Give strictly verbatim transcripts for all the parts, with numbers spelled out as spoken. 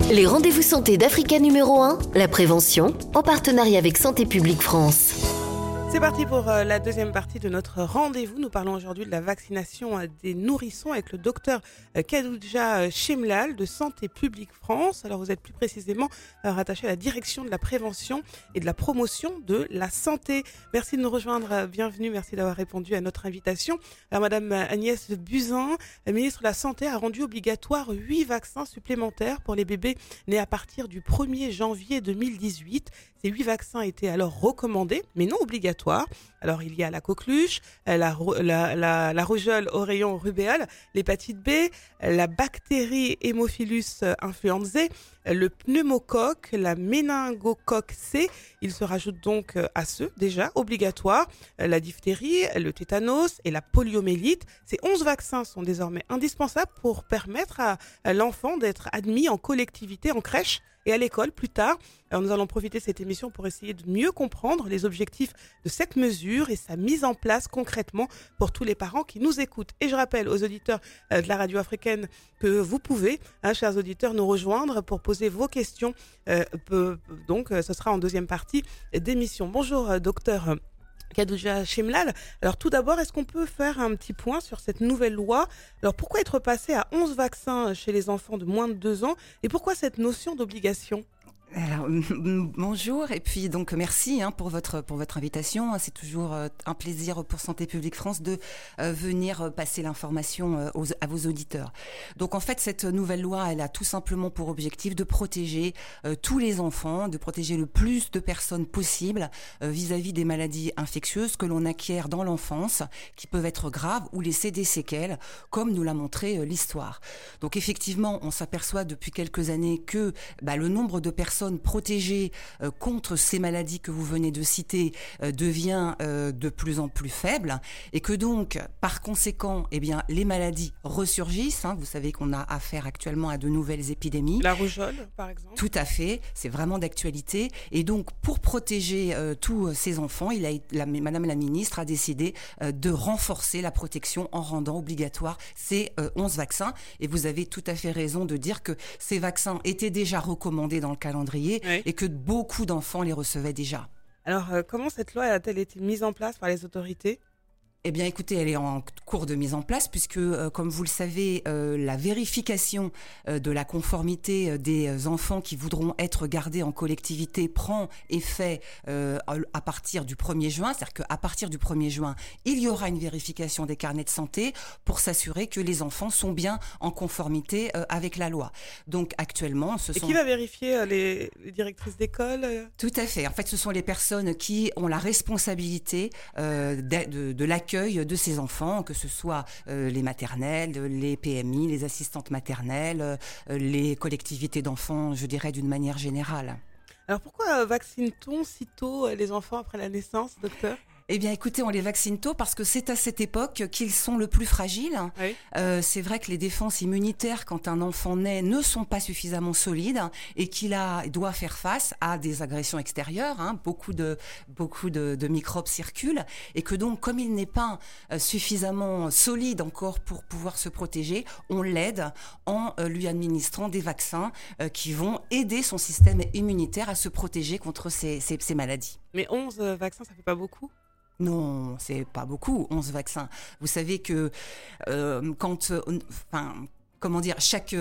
Les rendez-vous santé d'Africa numéro un, la prévention, en partenariat avec Santé publique France. C'est parti pour euh, la deuxième partie de notre rendez-vous. Nous parlons aujourd'hui de la vaccination euh, des nourrissons avec le docteur euh, Khadija euh, Chemlal de Santé publique France. Alors vous êtes plus précisément euh, rattaché à la direction de la prévention et de la promotion de la santé. Merci de nous rejoindre. Euh, bienvenue. Merci d'avoir répondu à notre invitation. Alors Madame Agnès Buzyn, la ministre de la Santé, a rendu obligatoire huit vaccins supplémentaires pour les bébés nés à partir du premier janvier deux mille dix-huit. Ces huit vaccins étaient alors recommandés, mais non obligatoires. Alors, il y a la coqueluche, la, la, la, la rougeole, oreillon, rubéole, l'hépatite B, la bactérie Haemophilus influenzae, le pneumocoque, la méningocoque C. Il se rajoute donc à ceux déjà obligatoires, la diphtérie, le tétanos et la poliomyélite. Ces onze vaccins sont désormais indispensables pour permettre à, à l'enfant d'être admis en collectivité, en crèche et à l'école plus tard. Alors nous allons profiter de cette émission pour essayer de mieux comprendre les objectifs de cette mesure et sa mise en place concrètement pour tous les parents qui nous écoutent. Et je rappelle aux auditeurs de la radio africaine que vous pouvez, hein, chers auditeurs, nous rejoindre pour poser vos questions. Euh, peu, donc ce sera en deuxième partie d'émission. Bonjour docteur Khadija Chemlal. Alors tout d'abord, est-ce qu'on peut faire un petit point sur cette nouvelle loi? Alors pourquoi être passé à onze vaccins chez les enfants de moins de deux ans et pourquoi cette notion d'obligation? Alors, bonjour et puis donc merci hein, pour votre pour votre invitation. C'est toujours euh, un plaisir pour Santé publique France de euh, venir passer l'information euh, aux, à vos auditeurs. Donc en fait cette nouvelle loi elle a tout simplement pour objectif de protéger euh, tous les enfants, de protéger le plus de personnes possible euh, vis-à-vis des maladies infectieuses que l'on acquiert dans l'enfance, qui peuvent être graves ou laisser des séquelles, comme nous l'a montré euh, l'histoire. Donc effectivement on s'aperçoit depuis quelques années que bah, le nombre de personnes protégées euh, contre ces maladies que vous venez de citer euh, devient euh, de plus en plus faible et que donc par conséquent eh bien les maladies ressurgissent hein. Vous savez qu'on a affaire actuellement à de nouvelles épidémies, la rougeole par exemple. Tout à fait, c'est vraiment d'actualité et donc pour protéger euh, tous ces enfants il a, la, Madame la ministre a décidé euh, de renforcer la protection en rendant obligatoire ces euh, onze vaccins et vous avez tout à fait raison de dire que ces vaccins étaient déjà recommandés dans le calendrier oui. Et que beaucoup d'enfants les recevaient déjà. Alors, euh, comment cette loi a-t-elle été mise en place par les autorités ? Eh bien, écoutez, elle est en cours de mise en place puisque, euh, comme vous le savez, euh, la vérification euh, de la conformité euh, des enfants qui voudront être gardés en collectivité prend effet euh, à partir du premier juin. C'est-à-dire qu'à partir du premier juin, il y aura une vérification des carnets de santé pour s'assurer que les enfants sont bien en conformité euh, avec la loi. Donc, actuellement, ce Et sont... qui va vérifier euh, les, les directrices d'école euh... Tout à fait. En fait, ce sont les personnes qui ont la responsabilité euh, de, de, de l'accueil de ces enfants, que ce soit euh, les maternelles, les P M I, les assistantes maternelles, euh, les collectivités d'enfants, je dirais d'une manière générale. Alors pourquoi vaccine-t-on si tôt les enfants après la naissance, docteur ? Eh bien, écoutez, on les vaccine tôt parce que c'est à cette époque qu'ils sont le plus fragiles. Oui. Euh, c'est vrai que les défenses immunitaires, quand un enfant naît, ne sont pas suffisamment solides et qu'il a, doit faire face à des agressions extérieures. Hein, beaucoup de, beaucoup de, de microbes circulent et que donc, comme il n'est pas euh, suffisamment solide encore pour pouvoir se protéger, on l'aide en euh, lui administrant des vaccins euh, qui vont aider son système immunitaire à se protéger contre ces, ces, ces maladies. Mais onze vaccins, ça fait pas beaucoup ? Non, c'est pas beaucoup, onze vaccins. Vous savez que euh, quand, euh, enfin, comment dire, chaque,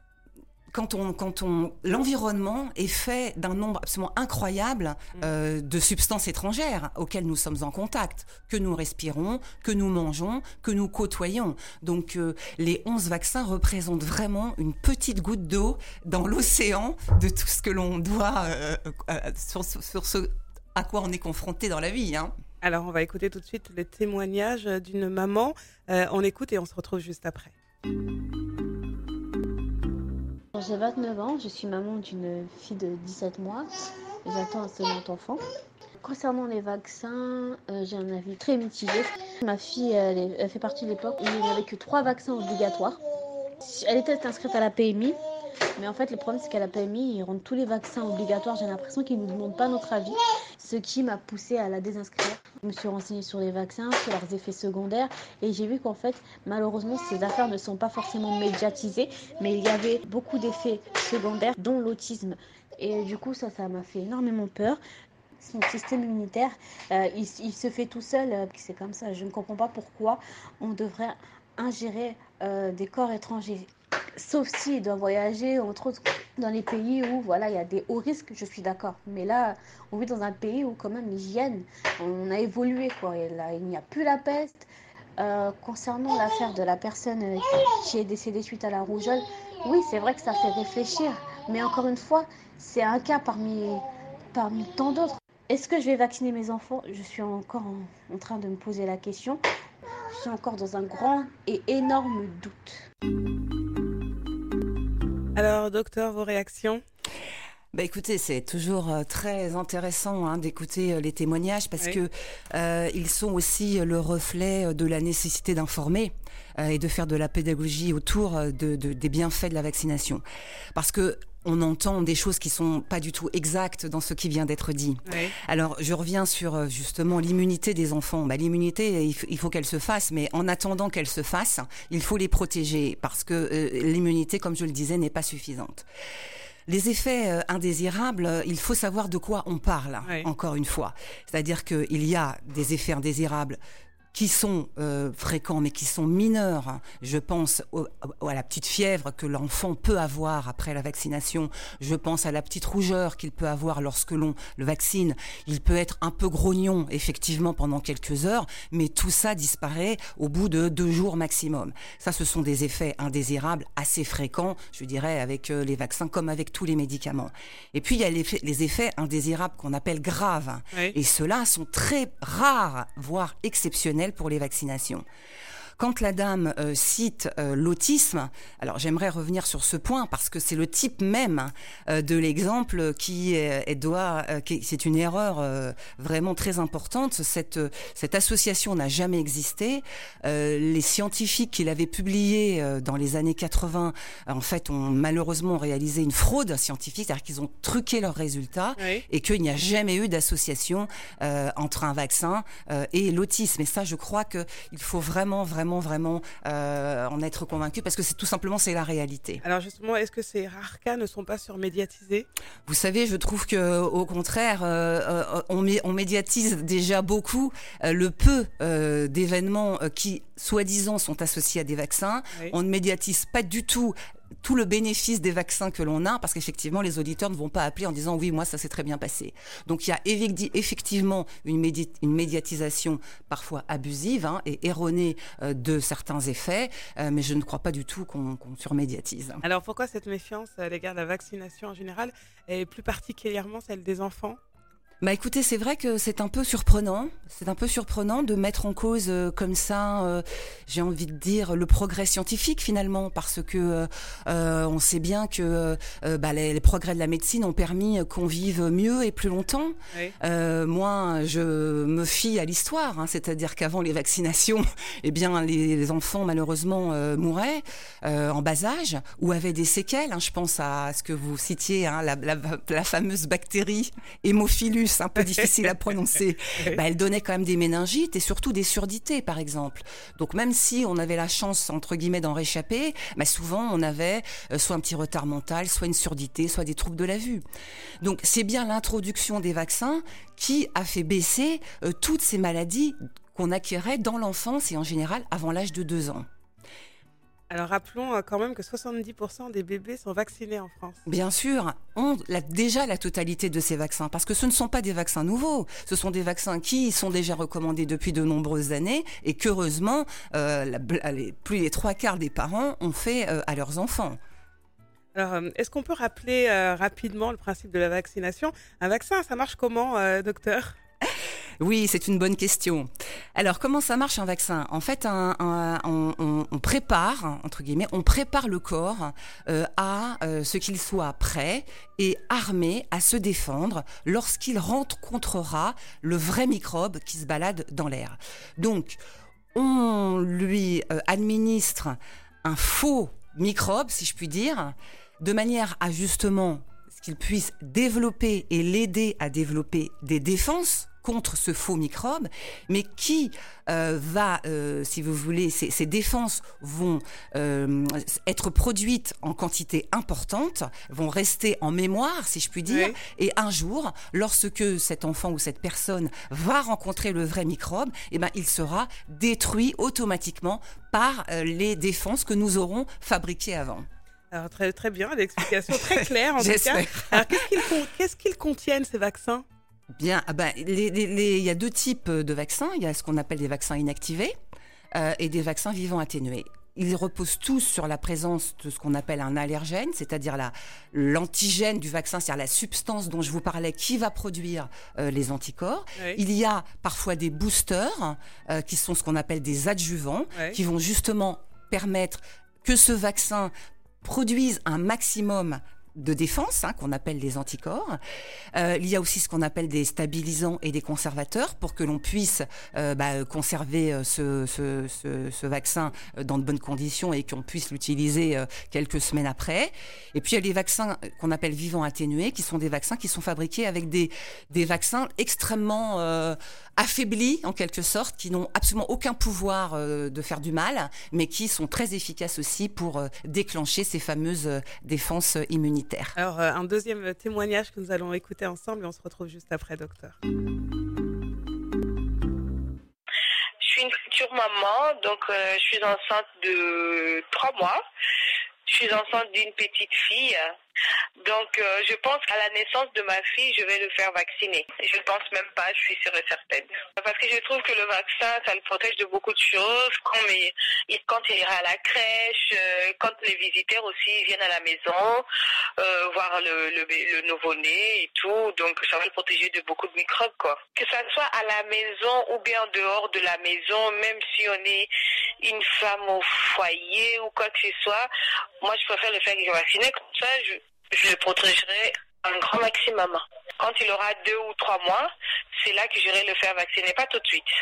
quand on, quand on, l'environnement est fait d'un nombre absolument incroyable euh, de substances étrangères auxquelles nous sommes en contact, que nous respirons, que nous mangeons, que nous côtoyons. Donc, euh, les onze vaccins représentent vraiment une petite goutte d'eau dans l'océan de tout ce que l'on doit, euh, euh, sur, sur ce à quoi on est confronté dans la vie, hein. Alors, on va écouter tout de suite le témoignage d'une maman. Euh, on écoute et on se retrouve juste après. J'ai vingt-neuf ans, je suis maman d'une fille de dix-sept mois. J'attends un second enfant. Concernant les vaccins, euh, j'ai un avis très mitigé. Ma fille, elle, est, elle fait partie de l'époque où il n'y avait que trois vaccins obligatoires. Elle était inscrite à la P M I, mais en fait, le problème, c'est qu'à la P M I, ils rendent tous les vaccins obligatoires. J'ai l'impression qu'ils ne nous demandent pas notre avis, ce qui m'a poussée à la désinscrire. Je me suis renseignée sur les vaccins, sur leurs effets secondaires et j'ai vu qu'en fait, malheureusement, ces affaires ne sont pas forcément médiatisées, mais il y avait beaucoup d'effets secondaires, dont l'autisme. Et du coup, ça, ça m'a fait énormément peur. Son système immunitaire, euh, il, il se fait tout seul, euh, c'est comme ça. Je ne comprends pas pourquoi on devrait ingérer euh, des corps étrangers. Sauf s'il doit voyager, entre autres, dans les pays où voilà, il y a des hauts risques, je suis d'accord. Mais là, on vit dans un pays où quand même l'hygiène, on a évolué, quoi. Et là, il n'y a plus la peste. Euh, concernant l'affaire de la personne qui est décédée suite à la rougeole, oui, c'est vrai que ça fait réfléchir. Mais encore une fois, c'est un cas parmi, parmi tant d'autres. Est-ce que je vais vacciner mes enfants ? Je suis encore en, en train de me poser la question. Je suis encore dans un grand et énorme doute. Alors, docteur, vos réactions ? Bah écoutez, c'est toujours euh, très intéressant hein, d'écouter euh, les témoignages parce oui. que euh, ils sont aussi le reflet de la nécessité d'informer euh, et de faire de la pédagogie autour de, de, des bienfaits de la vaccination. Parce que on entend des choses qui sont pas du tout exactes dans ce qui vient d'être dit. Oui. Alors, je reviens sur justement l'immunité des enfants. Bah, l'immunité, il faut, il faut qu'elle se fasse, mais en attendant qu'elle se fasse, il faut les protéger parce que euh, l'immunité, comme je le disais, n'est pas suffisante. Les effets euh, indésirables, euh, il faut savoir de quoi on parle, oui. encore une fois. C'est-à-dire qu'il y a des effets indésirables qui sont euh, fréquents mais qui sont mineurs. Je pense au, au, à la petite fièvre que l'enfant peut avoir après la vaccination. Je pense à la petite rougeur qu'il peut avoir lorsque l'on le vaccine. Il peut être un peu grognon, effectivement, pendant quelques heures, mais tout ça disparaît au bout de deux jours maximum. Ça, ce sont des effets indésirables assez fréquents, je dirais, avec euh, les vaccins comme avec tous les médicaments. Et puis, il y a les, les effets indésirables qu'on appelle graves. Oui. Et ceux-là sont très rares, voire exceptionnels pour les vaccinations. Quand la dame euh, cite euh, l'autisme, alors j'aimerais revenir sur ce point parce que c'est le type même euh, de l'exemple qui est, est doit, euh, qui, c'est une erreur euh, vraiment très importante. Cette, cette association n'a jamais existé. Euh, les scientifiques qui l'avaient publiée euh, dans les années quatre-vingts, en fait, ont malheureusement réalisé une fraude scientifique, c'est-à-dire qu'ils ont truqué leurs résultats oui. et qu'il n'y a jamais eu d'association euh, entre un vaccin euh, et l'autisme. Et ça, je crois qu'il faut vraiment, vraiment vraiment euh, en être convaincu parce que c'est tout simplement c'est la réalité. Alors justement, est-ce que ces rares cas ne sont pas surmédiatisés ? Vous savez, je trouve que au contraire, euh, on, on médiatise déjà beaucoup euh, le peu euh, d'événements euh, qui soi-disant sont associés à des vaccins. Oui. On ne médiatise pas du tout tout le bénéfice des vaccins que l'on a, parce qu'effectivement, les auditeurs ne vont pas appeler en disant « oui, moi, ça s'est très bien passé ». Donc, il y a effectivement une, médi- une médiatisation parfois abusive hein, et erronée euh, de certains effets, euh, mais je ne crois pas du tout qu'on, qu'on surmédiatise. Alors, pourquoi cette méfiance à l'égard de la vaccination en général et plus particulièrement celle des enfants ? Bah écoutez, c'est vrai que c'est un peu surprenant. C'est un peu surprenant de mettre en cause euh, comme ça, euh, j'ai envie de dire, le progrès scientifique finalement, parce que euh, on sait bien que euh, bah, les, les progrès de la médecine ont permis qu'on vive mieux et plus longtemps. Oui. Euh, moi, je me fie à l'histoire, hein, c'est-à-dire qu'avant les vaccinations, eh bien les, les enfants malheureusement euh, mouraient euh, en bas âge ou avaient des séquelles. Hein, je pense à ce que vous citiez, hein, la, la, la fameuse bactérie Hémophilus. Un peu difficile à prononcer, bah, elle donnait quand même des méningites et surtout des surdités, par exemple. Donc même si on avait la chance, entre guillemets, d'en réchapper, bah, souvent on avait euh, soit un petit retard mental, soit une surdité, soit des troubles de la vue. Donc c'est bien l'introduction des vaccins qui a fait baisser euh, toutes ces maladies qu'on acquérait dans l'enfance et en général avant l'âge de deux ans. Alors rappelons quand même que soixante-dix pour cent des bébés sont vaccinés en France. Bien sûr, on a déjà la totalité de ces vaccins, parce que ce ne sont pas des vaccins nouveaux, ce sont des vaccins qui sont déjà recommandés depuis de nombreuses années et qu'heureusement, euh, la, les, plus les trois quarts des parents ont fait euh, à leurs enfants. Alors, est-ce qu'on peut rappeler euh, rapidement le principe de la vaccination ? Un vaccin, ça marche comment, euh, docteur ? Oui, c'est une bonne question. Alors, comment ça marche un vaccin ? En fait, un, un, on, on, on prépare, entre guillemets, on prépare le corps euh, à euh, ce qu'il soit prêt et armé à se défendre lorsqu'il rencontrera le vrai microbe qui se balade dans l'air. Donc, on lui euh, administre un faux microbe, si je puis dire, de manière à justement qu'il puisse développer et l'aider à développer des défenses contre ce faux microbe, mais qui euh, va, euh, si vous voulez, ces, ces défenses vont euh, être produites en quantité importante, vont rester en mémoire, si je puis dire, Oui. et un jour, lorsque cet enfant ou cette personne va rencontrer le vrai microbe, eh ben, il sera détruit automatiquement par euh, les défenses que nous aurons fabriquées avant. Alors très, très bien, l'explication très claire en tout cas. J'espère. Alors qu'est-ce qu'ils, con- qu'est-ce qu'ils contiennent ces vaccins? Bien, ah ben, les- les- les- il y a deux types de vaccins. Il y a ce qu'on appelle des vaccins inactivés euh, et des vaccins vivants atténués. Ils reposent tous sur la présence de ce qu'on appelle un allergène, c'est-à-dire la, l'antigène du vaccin, c'est-à-dire la substance dont je vous parlais qui va produire euh, les anticorps. Oui. Il y a parfois des boosters euh, qui sont ce qu'on appelle des adjuvants, Oui. qui vont justement permettre que ce vaccin produise un maximum de défense, hein, qu'on appelle les anticorps. Euh, il y a aussi ce qu'on appelle des stabilisants et des conservateurs pour que l'on puisse euh, bah, conserver euh, ce, ce, ce, ce vaccin euh, dans de bonnes conditions et qu'on puisse l'utiliser euh, quelques semaines après. Et puis il y a les vaccins qu'on appelle vivants atténués, qui sont des vaccins qui sont fabriqués avec des, des vaccins extrêmement euh, affaiblis, en quelque sorte, qui n'ont absolument aucun pouvoir euh, de faire du mal, mais qui sont très efficaces aussi pour euh, déclencher ces fameuses euh, défenses immunitaires. Alors, euh, un deuxième témoignage que nous allons écouter ensemble et on se retrouve juste après, docteur. Je suis une future maman, donc euh, je suis enceinte de trois mois. Je suis enceinte d'une petite fille. Donc, euh, je pense qu'à la naissance de ma fille, je vais le faire vacciner. Je ne pense même pas, je suis sûre et certaine. Parce que je trouve que le vaccin, ça le protège de beaucoup de choses. Quand il, quand il ira à la crèche, euh, quand les visiteurs aussi viennent à la maison, euh, voir le, le, le nouveau-né et tout. Donc, ça va le protéger de beaucoup de microbes, quoi. Que ça soit à la maison ou bien en dehors de la maison, même si on est une femme au foyer ou quoi que ce soit, moi, je préfère le faire vacciner. Comme ça, je... je le protégerai un grand maximum. Quand il aura deux ou trois mois, c'est là que j'irai le faire vacciner, pas tout de suite.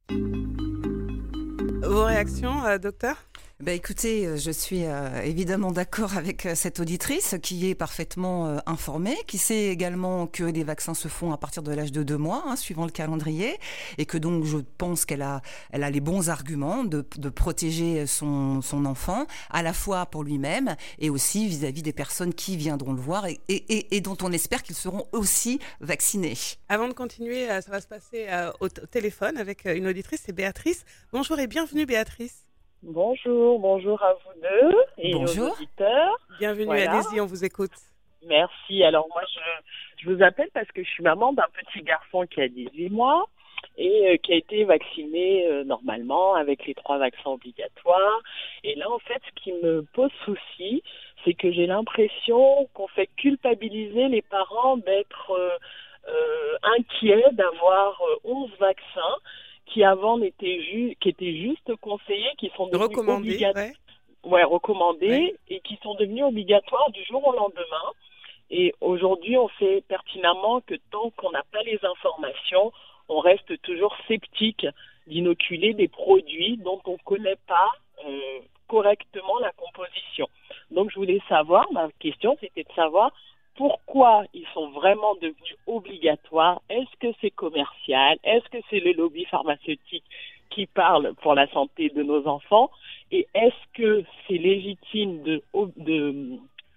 Vos réactions, euh, docteur? Ben écoutez, je suis euh, évidemment d'accord avec euh, cette auditrice qui est parfaitement euh, informée, qui sait également que les vaccins se font à partir de l'âge de deux mois, hein, suivant le calendrier, et que donc je pense qu'elle a, elle a les bons arguments de, de protéger son, son enfant, à la fois pour lui-même et aussi vis-à-vis des personnes qui viendront le voir et, et, et, et dont on espère qu'ils seront aussi vaccinés. Avant de continuer, euh, ça va se passer euh, au, t- au téléphone avec euh, une auditrice, c'est Béatrice. Bonjour et bienvenue Béatrice. Bonjour, bonjour à vous deux et Bonjour. aux auditeurs. Bienvenue, Voilà. allez-y, on vous écoute. Merci. Alors moi, je, je vous appelle parce que je suis maman d'un petit garçon qui a dix-huit mois et euh, qui a été vacciné euh, normalement avec les trois vaccins obligatoires. Et là, en fait, ce qui me pose souci, c'est que j'ai l'impression qu'on fait culpabiliser les parents d'être euh, euh, inquiets d'avoir euh, onze vaccins qui avant n'étaient ju- qui étaient juste conseillés, qui sont devenus Recommandé, obligatoires. ouais. Ouais, recommandés Ouais. et qui sont devenus obligatoires du jour au lendemain. Et aujourd'hui, on sait pertinemment que tant qu'on n'a pas les informations, on reste toujours sceptique d'inoculer des produits dont on ne connaît pas euh, correctement la composition. Donc, je voulais savoir, ma question, c'était de savoir pourquoi ils sont vraiment devenus obligatoires. Est-ce que c'est commercial? Est-ce que c'est le lobby pharmaceutique qui parle pour la santé de nos enfants? Et est-ce que c'est légitime de, de,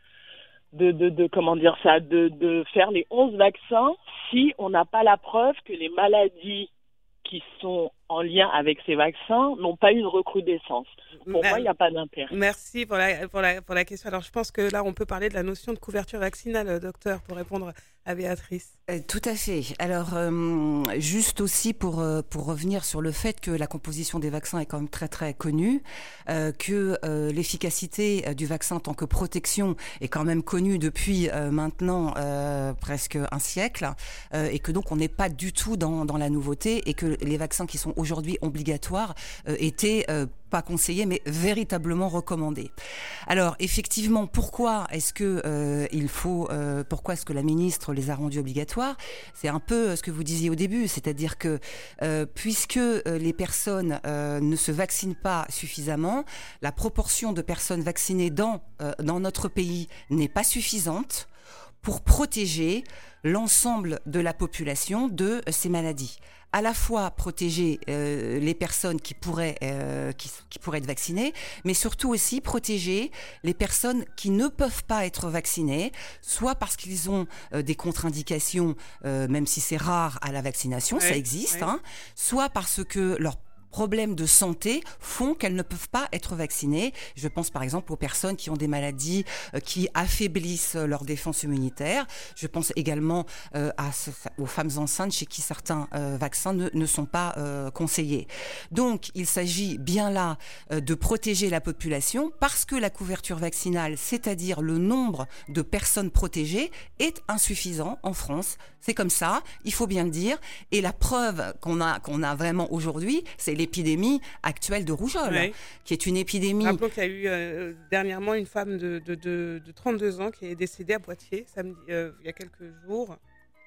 de, de, de comment dire ça, de, de faire les onze vaccins si on n'a pas la preuve que les maladies qui sont en lien avec ces vaccins n'ont pas eu une recrudescence? Pour Euh, moi, il n'y a pas d'intérêt. Merci pour la, pour, la, pour la question. Alors, je pense que là, on peut parler de la notion de couverture vaccinale, docteur, pour répondre à Béatrice. Euh, tout à fait. Alors, euh, juste aussi pour, euh, pour revenir sur le fait que la composition des vaccins est quand même très très connue, euh, que euh, l'efficacité euh, du vaccin en tant que protection est quand même connue depuis euh, maintenant euh, presque un siècle, euh, et que donc on n'est pas du tout dans, dans la nouveauté, et que les vaccins qui sont aujourd'hui obligatoires euh, étaient euh, pas conseillés, mais véritablement recommandés. Alors, effectivement, pourquoi est-ce que euh, il faut, euh, pourquoi est-ce que la ministre les a rendus obligatoires? C'est un peu ce que vous disiez au début, c'est-à-dire que euh, puisque euh, les personnes euh, ne se vaccinent pas suffisamment, la proportion de personnes vaccinées dans euh, dans notre pays n'est pas suffisante pour protéger l'ensemble de la population de ces maladies. À la fois protéger euh, les personnes qui pourraient, euh, qui, qui pourraient être vaccinées, mais surtout aussi protéger les personnes qui ne peuvent pas être vaccinées, soit parce qu'ils ont euh, des contre-indications, euh, même si c'est rare à la vaccination, ouais, ça existe, ouais. hein, soit parce que leur problèmes de santé font qu'elles ne peuvent pas être vaccinées. Je pense par exemple aux personnes qui ont des maladies euh, qui affaiblissent leur défense immunitaire. Je pense également euh, à, aux femmes enceintes chez qui certains euh, vaccins ne, ne sont pas euh, conseillés. Donc il s'agit bien là euh, de protéger la population parce que la couverture vaccinale, c'est-à-dire le nombre de personnes protégées, est insuffisant en France. C'est comme ça, il faut bien le dire. Et la preuve qu'on a, qu'on a vraiment aujourd'hui, c'est l'épidémie actuelle de rougeole, oui. qui est une épidémie... Rappelons qu'il y a eu euh, dernièrement une femme de, de, de, de trente-deux ans qui est décédée à Poitiers, samedi, euh, il y a quelques jours.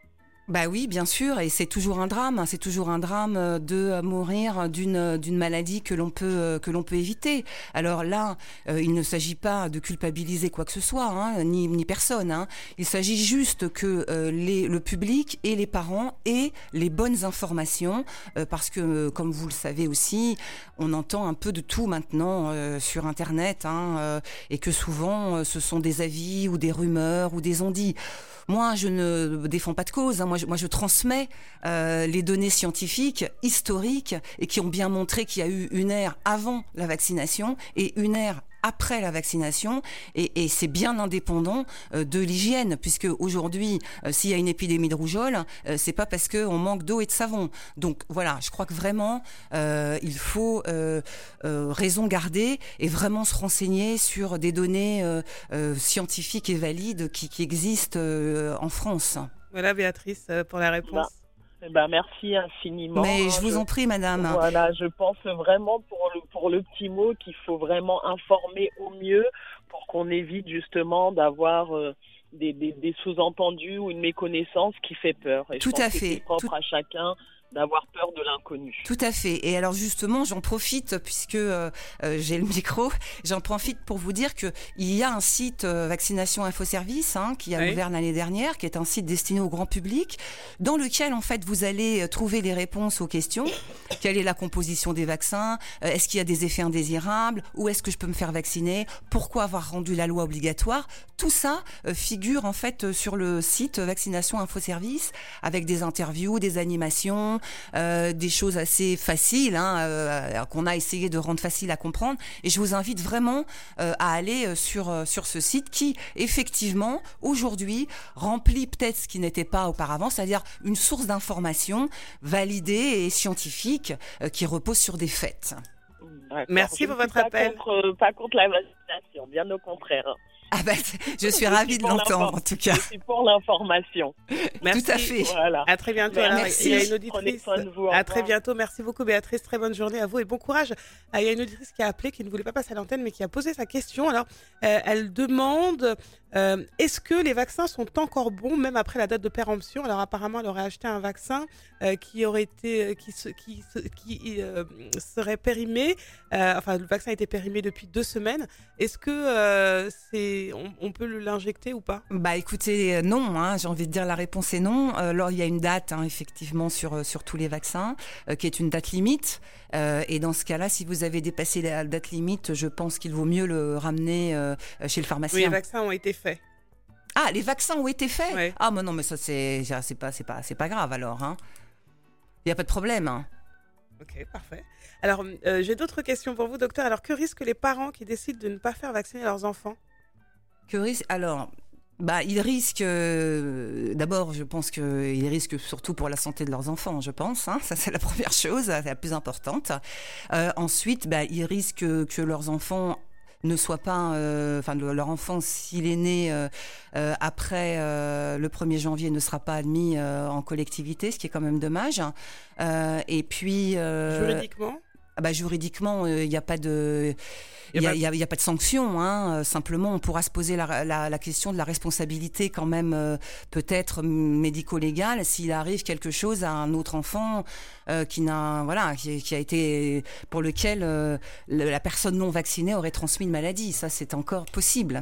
Bah oui, bien sûr, et c'est toujours un drame. C'est toujours un drame de mourir d'une d'une maladie que l'on peut que l'on peut éviter. Alors là, euh, il ne s'agit pas de culpabiliser quoi que ce soit, hein, ni ni personne. Hein. Il s'agit juste que euh, les le public et les parents aient les bonnes informations, euh, parce que euh, comme vous le savez aussi, on entend un peu de tout maintenant euh, sur Internet, hein, euh, et que souvent euh, ce sont des avis ou des rumeurs ou des on-dit. Moi, je ne défends pas de cause. Hein. Moi, je, moi, je transmets euh, les données scientifiques, historiques, et qui ont bien montré qu'il y a eu une ère avant la vaccination et une ère après la vaccination, et, et c'est bien indépendant euh, de l'hygiène, puisque aujourd'hui, euh, s'il y a une épidémie de rougeole, euh, c'est pas parce qu'on manque d'eau et de savon. Donc voilà, je crois que vraiment, euh, il faut euh, euh, raison garder et vraiment se renseigner sur des données euh, euh, scientifiques et valides qui, qui existent euh, en France. Voilà Béatrice euh, pour la réponse. Bah. Eh ben, merci infiniment. Mais je vous en prie, madame. Voilà, je pense vraiment pour le, pour le petit mot qu'il faut vraiment informer au mieux pour qu'on évite justement d'avoir euh, des, des, des sous-entendus ou une méconnaissance qui fait peur. Et Tout je pense à que fait. C'est propre Tout... à chacun d'avoir peur de l'inconnu. Tout à fait. Et alors justement, j'en profite puisque euh, euh, j'ai le micro, j'en profite pour vous dire que il y a un site euh, Vaccination Info Service hein, qui a oui. ouvert l'année dernière, qui est un site destiné au grand public, dans lequel en fait vous allez trouver les réponses aux questions. Quelle est la composition des vaccins ? euh, Est-ce qu'il y a des effets indésirables ? Où est-ce que je peux me faire vacciner ? Pourquoi avoir rendu la loi obligatoire ? Tout ça euh, figure en fait sur le site Vaccination Info Service, avec des interviews, des animations. Euh, des choses assez faciles hein, euh, qu'on a essayé de rendre faciles à comprendre, et je vous invite vraiment euh, à aller sur, euh, sur ce site qui effectivement aujourd'hui remplit peut-être ce qui n'était pas auparavant, c'est-à-dire une source d'information validée et scientifique euh, qui repose sur des faits. D'accord. Merci pour votre appel. Pas contre, pas contre la vaccination, bien au contraire. Ah ben, je suis ravie de l'entendre en tout cas. C'est pour l'information. Merci. Tout à fait. Voilà. À très bientôt. Alors, Merci. Il y a une auditrice. Vous, à très bientôt. Merci beaucoup Béatrice. Très bonne journée à vous et bon courage. Il y a une auditrice qui a appelé, qui ne voulait pas passer à l'antenne, mais qui a posé sa question. Alors, euh, elle demande euh, est-ce que les vaccins sont encore bons même après la date de péremption ? Alors apparemment, elle aurait acheté un vaccin euh, qui aurait été, qui, se, qui, se, qui euh, serait périmé. Euh, enfin, le vaccin a été périmé depuis deux semaines. Est-ce que euh, c'est On, on peut l'injecter ou pas ? Bah écoutez, non, hein, j'ai envie de dire la réponse est non. Euh, alors il y a une date hein, effectivement sur, sur tous les vaccins, euh, qui est une date limite. Euh, et dans ce cas-là, si vous avez dépassé la date limite, je pense qu'il vaut mieux le ramener euh, chez le pharmacien. Oui, les vaccins ont été faits. Ah, les vaccins ont été faits ? Oui. Ah mais non, mais ça c'est, c'est, pas, c'est, pas, c'est pas grave alors. Hein. Il n'y a pas de problème. Hein. Ok, parfait. Alors, euh, j'ai d'autres questions pour vous, docteur. Alors, que risquent les parents qui décident de ne pas faire vacciner leurs enfants ? Que risque Alors, bah, ils risquent. Euh, d'abord, je pense qu'ils risquent surtout pour la santé de leurs enfants. Je pense, hein, ça c'est la première chose, c'est la plus importante. Euh, ensuite, bah, ils risquent que leurs enfants ne soient pas, enfin euh, leur enfant s'il est né euh, euh, après euh, le premier janvier ne sera pas admis euh, en collectivité, ce qui est quand même dommage. Euh, et puis euh, juridiquement. Ah bah, juridiquement, il euh, n'y a pas de, il y a, y a, y a pas de sanction. Hein. Simplement, on pourra se poser la, la, la question de la responsabilité quand même, euh, peut-être médico-légale, s'il arrive quelque chose à un autre enfant euh, qui n'a, voilà, qui, qui a été, pour lequel euh, la personne non vaccinée aurait transmis une maladie. Ça, c'est encore possible.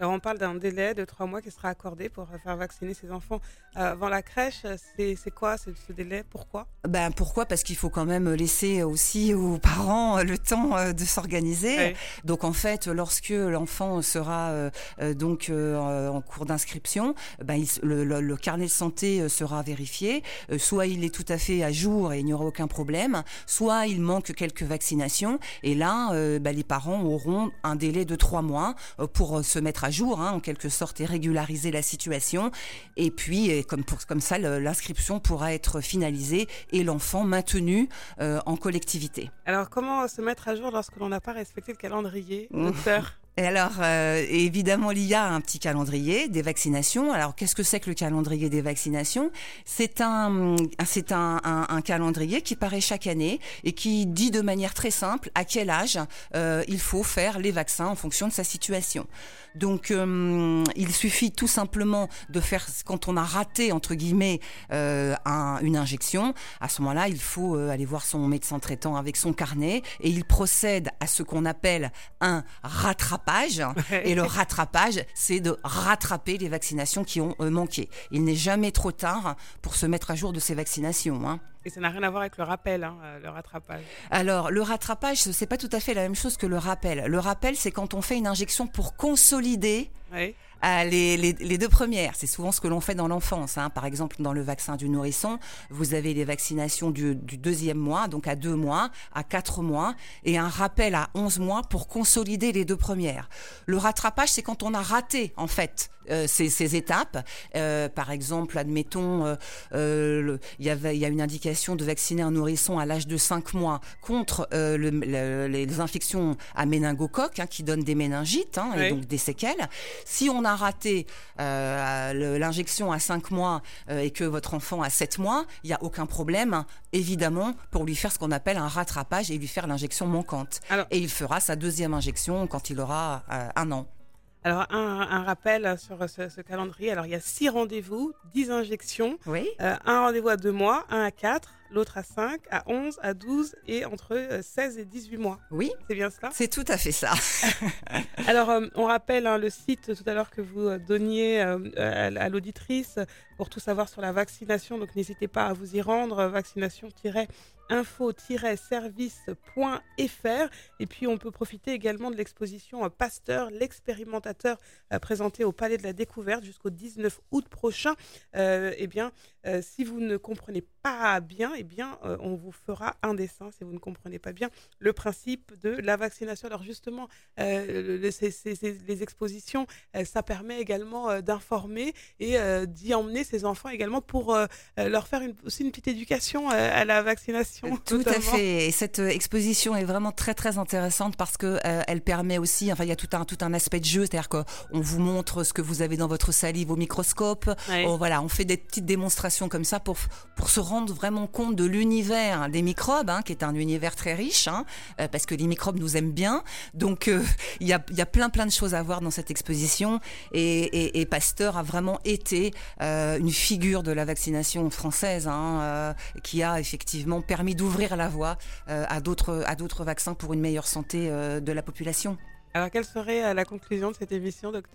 Alors on parle d'un délai de trois mois qui sera accordé pour faire vacciner ses enfants avant la crèche. C'est, c'est quoi ce, ce délai? Pourquoi? Ben pourquoi? Parce qu'il faut quand même laisser aussi aux parents le temps de s'organiser. Oui. Donc en fait, lorsque l'enfant sera euh, donc euh, en cours d'inscription, ben, il, le, le, le carnet de santé sera vérifié. Euh, soit il est tout à fait à jour et il n'y aura aucun problème, soit il manque quelques vaccinations. Et là, euh, ben, les parents auront un délai de trois mois pour se mettre à jour, hein, en quelque sorte, et régulariser la situation. Et puis, et comme, pour, comme ça, l'inscription pourra être finalisée et l'enfant maintenu euh, en collectivité. Alors, comment se mettre à jour lorsque l'on n'a pas respecté le calendrier, docteur? Et alors, euh, évidemment, il y a un petit calendrier des vaccinations. Alors, qu'est-ce que c'est que le calendrier des vaccinations? C'est un, c'est un, un, un calendrier qui paraît chaque année et qui dit de manière très simple à quel âge euh, il faut faire les vaccins en fonction de sa situation. Donc, euh, il suffit tout simplement de faire, quand on a raté, entre guillemets, euh, un, une injection, à ce moment-là, il faut euh, aller voir son médecin traitant avec son carnet et il procède à ce qu'on appelle un rattrapage. Et le rattrapage, c'est de rattraper les vaccinations qui ont euh, manqué. Il n'est jamais trop tard pour se mettre à jour de ces vaccinations, hein. Et ça n'a rien à voir avec le rappel, hein, le rattrapage. Alors, le rattrapage, c'est pas tout à fait la même chose que le rappel. Le rappel, c'est quand on fait une injection pour consolider oui. euh, les, les, les deux premières. C'est souvent ce que l'on fait dans l'enfance, hein. Par exemple, dans le vaccin du nourrisson, vous avez les vaccinations du, du deuxième mois, donc à deux mois, à quatre mois, et un rappel à onze mois pour consolider les deux premières. Le rattrapage, c'est quand on a raté, en fait, Euh, ces, ces étapes. Euh, par exemple, admettons, euh, euh, il y avait, il y a une indication de vacciner un nourrisson à l'âge de cinq mois contre euh, le, le, les infections à méningocoque, hein, qui donnent des méningites, hein, oui. Et donc des séquelles. Si on a raté euh, le, l'injection à cinq mois euh, et que votre enfant a sept mois, il n'y a aucun problème, évidemment, pour lui faire ce qu'on appelle un rattrapage et lui faire l'injection manquante. Alors, et il fera sa deuxième injection quand il aura euh, un an. Alors, un, un rappel sur ce, ce calendrier. Alors, il y a six rendez-vous, dix injections. Oui. Euh, un rendez-vous à deux mois, un à quatre, l'autre à cinq, à onze, à douze et entre seize et dix-huit mois. Oui. C'est bien cela? C'est tout à fait ça. Alors, euh, on rappelle hein, le site tout à l'heure que vous donniez euh, à, à l'auditrice pour tout savoir sur la vaccination. Donc, n'hésitez pas à vous y rendre, vaccination info service point f r. Et puis, on peut profiter également de l'exposition Pasteur, l'expérimentateur euh, présenté au Palais de la Découverte jusqu'au dix-neuf août prochain. Euh, eh bien, euh, si vous ne comprenez pas bien, eh bien, euh, on vous fera un dessin si vous ne comprenez pas bien le principe de la vaccination. Alors justement, euh, le, c'est, c'est, c'est, les expositions, euh, ça permet également euh, d'informer et euh, d'y emmener ses enfants également pour euh, leur faire une, aussi une petite éducation euh, à la vaccination. Tout notamment. À fait. Et cette euh, exposition est vraiment très très intéressante parce que euh, elle permet aussi, enfin il y a tout un tout un aspect de jeu, c'est-à-dire qu'on vous montre ce que vous avez dans votre salive au microscope. Oui. Oh, voilà, on fait des petites démonstrations comme ça pour pour se rendre vraiment compte de l'univers des microbes, hein, qui est un univers très riche, hein, euh, parce que les microbes nous aiment bien. Donc il euh, y a il y a plein plein de choses à voir dans cette exposition. Et, et, et Pasteur a vraiment été euh, une figure de la vaccination française, hein, euh, qui a effectivement permis d'ouvrir la voie euh, à d'autres à d'autres vaccins pour une meilleure santé euh, de la population. Alors quelle serait euh, la conclusion de cette émission, docteur ?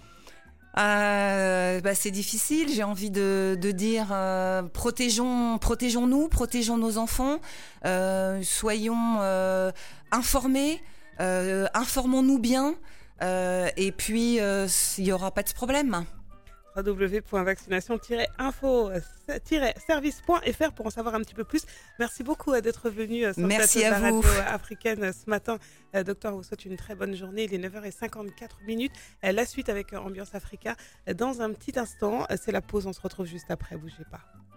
Euh, bah c'est difficile, j'ai envie de, de dire euh, protégeons, protégeons-nous, protégeons nos enfants, euh, soyons euh, informés, euh, informons-nous bien, euh, et puis euh, il n'y aura pas de problème. w w w point vaccination info service point f r pour en savoir un petit peu plus. Merci beaucoup d'être venu sur Merci cette à radio vous. africaine ce matin. Euh, docteur, vous souhaite une très bonne journée. Il est neuf heures cinquante-quatre minutes. Euh, la suite avec Ambiance Africa dans un petit instant. C'est la pause, on se retrouve juste après. Bougez pas.